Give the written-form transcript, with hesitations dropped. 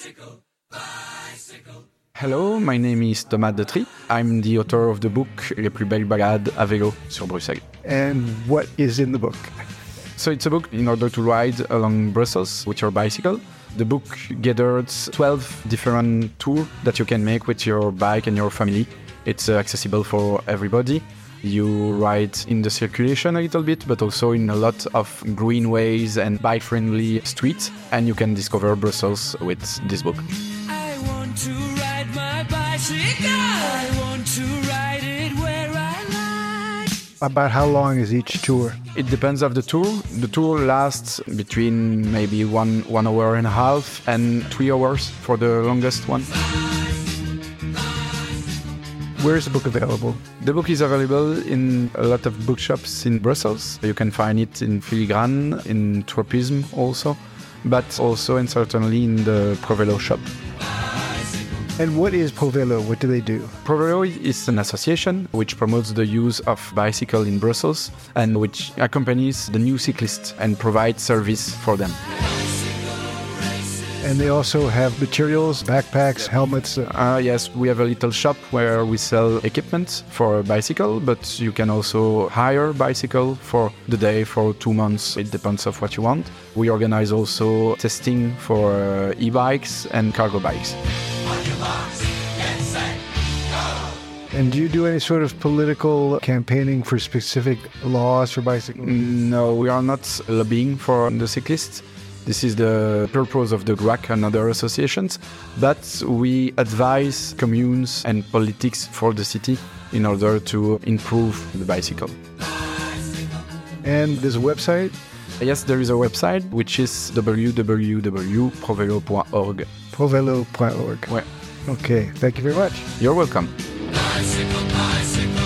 Hello, my name is Thomas Detry. I'm the author of the book Les plus belles balades à vélo sur Bruxelles. And what is in the book? So it's a book in order to ride along Brussels with your bicycle. The book gathered 12 different tours that you can make with your bike and your family. It's accessible for everybody. You ride in the circulation a little bit, but also in a lot of greenways and bike-friendly streets. And you can discover Brussels with this book. I want to ride my bicycle. I want to ride it where I like. About how long is each tour? It depends of the tour. The tour lasts between maybe one hour and a half and 3 hours for the longest one. Where is the book available? The book is available in a lot of bookshops in Brussels. You can find it in Filigrane, in Tropisme also, but also and certainly in the Provelo shop. And what is Provelo? What do they do? Provelo is an association which promotes the use of bicycle in Brussels and which accompanies the new cyclists and provides service for them. And they also have materials, backpacks, helmets. Yes, we have a little shop where we sell equipment for a bicycle, but you can also hire a bicycle for the day, for 2 months. It depends on what you want. We organize also testing for e-bikes and cargo bikes. And do you do any sort of political campaigning for specific laws for bicycles? No, we are not lobbying for the cyclists. This is the purpose of the GRAC and other associations, but we advise communes and politics for the city in order to improve the bicycle. And there's a website? Yes, there is a website which is www.provelo.org. Provelo.org. Ouais. Okay, thank you very much. You're welcome. Bicycle, bicycle.